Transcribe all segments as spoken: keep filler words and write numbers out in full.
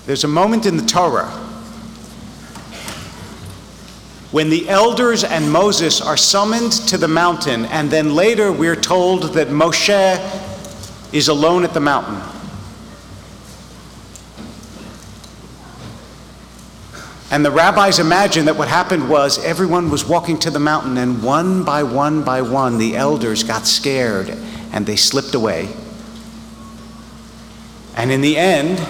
There's a moment in the Torah when the elders and Moses are summoned to the mountain, and then later we're told that Moshe is alone at the mountain. And the rabbis imagine that what happened was everyone was walking to the mountain, and one by one by one the elders got scared and they slipped away. And in the end,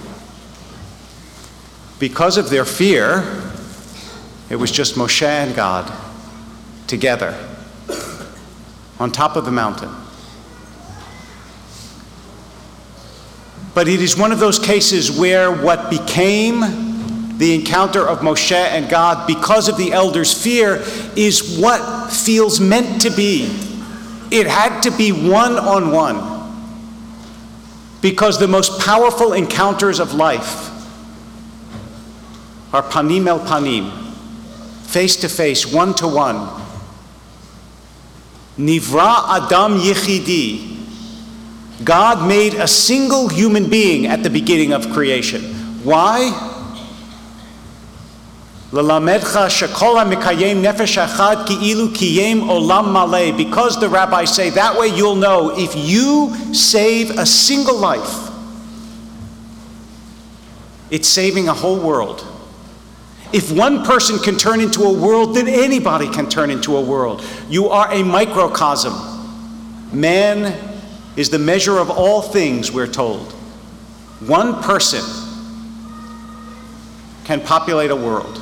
because of their fear, it was just Moshe and God together on top of the mountain. But it is one of those cases where what became the encounter of Moshe and God, because of the elders' fear, is what feels meant to be. It had to be one-on-one. Because the most powerful encounters of life are panim el panim, face to face, one to one. Nivra Adam Yechidi. God made a single human being at the beginning of creation. Why? L'lamedcha shekol ha'mekayem nefesh achad ki'ilu kiyem olam maleh. Because the rabbis say that way you'll know if you save a single life, it's saving a whole world. If one person can turn into a world, then anybody can turn into a world. You are a microcosm. Man is the measure of all things, we're told. One person can populate a world.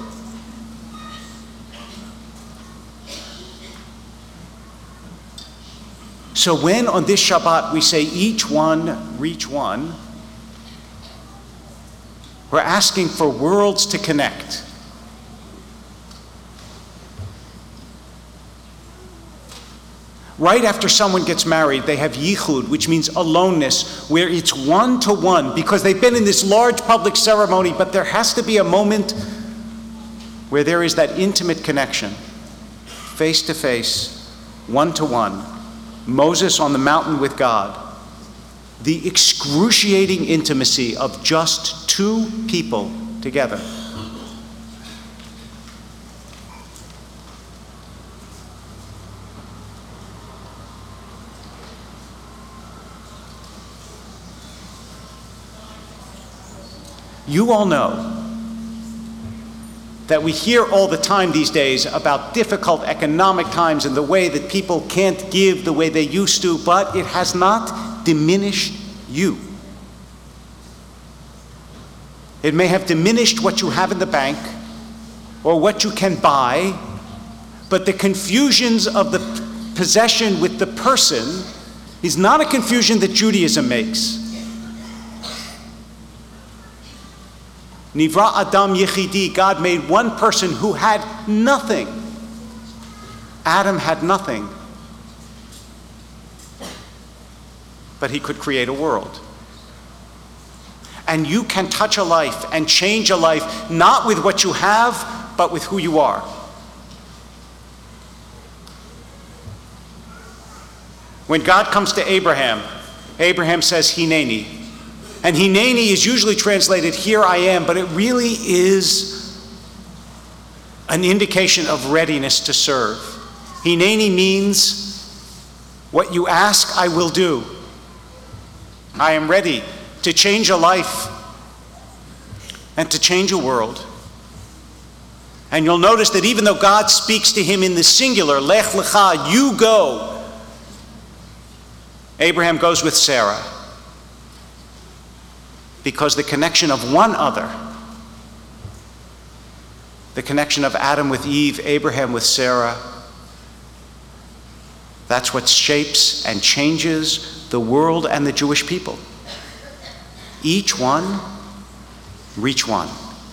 So when on this Shabbat we say each one reach one, we're asking for worlds to connect. Right after someone gets married, they have yichud, which means aloneness, where it's one-to-one, because they've been in this large public ceremony, but there has to be a moment where there is that intimate connection, face-to-face, one-to-one. Moses on the mountain with God. The excruciating intimacy of just two people together. You all know that we hear all the time these days about difficult economic times and the way that people can't give the way they used to, but it has not diminished you. It may have diminished what you have in the bank or what you can buy, but the confusions of the possession with the person is not a confusion that Judaism makes. Nivra Adam Yechidi, God made one person who had nothing. Adam had nothing. But he could create a world. And you can touch a life and change a life, not with what you have, but with who you are. When God comes to Abraham, Abraham says, Hineni. And Hineni is usually translated, here I am, but it really is an indication of readiness to serve. Hineni means, what you ask, I will do. I am ready to change a life and to change a world. And you'll notice that even though God speaks to him in the singular, Lech Lecha, you go, Abraham goes with Sarah. Because the connection of one other, the connection of Adam with Eve, Abraham with Sarah, that's what shapes and changes the world and the Jewish people. Each one, reach one.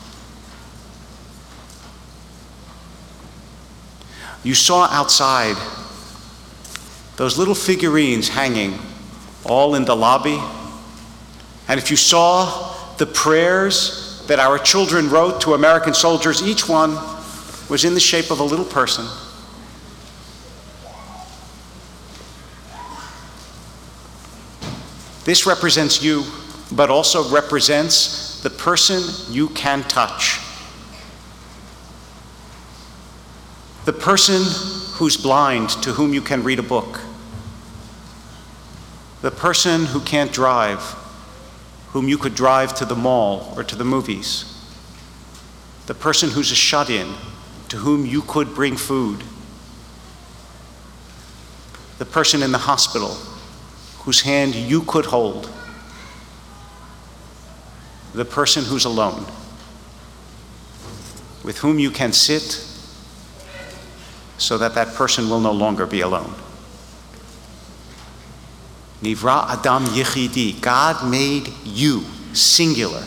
You saw outside those little figurines hanging all in the lobby. And if you saw the prayers that our children wrote to American soldiers, each one was in the shape of a little person. This represents you, but also represents the person you can touch. The person who's blind, to whom you can read a book. The person who can't drive, whom you could drive to the mall or to the movies. The person who's a shut-in, to whom you could bring food. The person in the hospital, whose hand you could hold. The person who's alone, with whom you can sit so that that person will no longer be alone. Nivra Adam Yechidi, God made you singular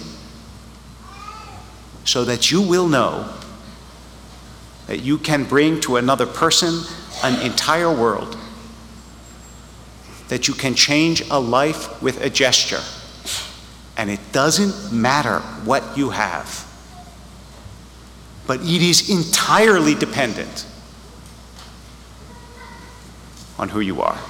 so that you will know that you can bring to another person an entire world, that you can change a life with a gesture. And it doesn't matter what you have, but it is entirely dependent on who you are.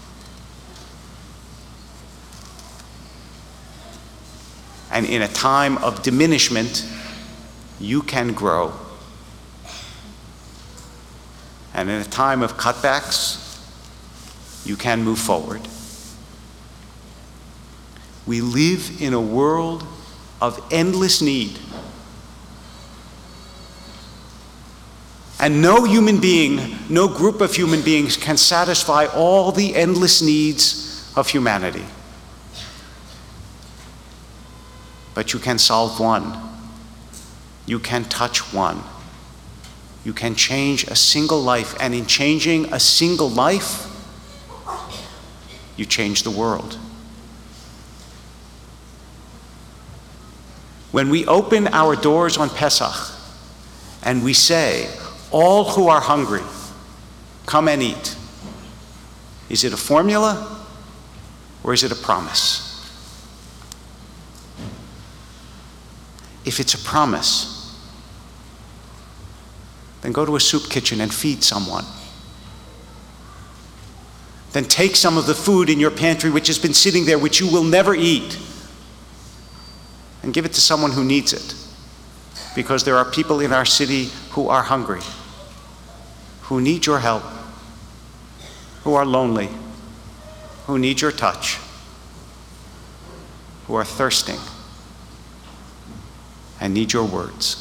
And in a time of diminishment, you can grow. And in a time of cutbacks, you can move forward. We live in a world of endless need. And no human being, no group of human beings can satisfy all the endless needs of humanity. But you can solve one. You can touch one. You can change a single life, and in changing a single life, you change the world. When we open our doors on Pesach and we say, all who are hungry, come and eat, is it a formula or is it a promise? If it's a promise, then go to a soup kitchen and feed someone. Then take some of the food in your pantry which has been sitting there, which you will never eat, and give it to someone who needs it. Because there are people in our city who are hungry, who need your help, who are lonely, who need your touch, who are thirsting and need your words.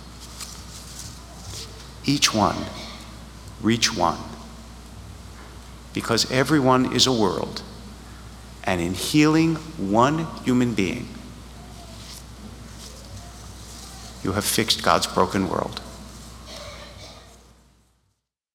Each one, reach one, because everyone is a world, and in healing one human being, you have fixed God's broken world.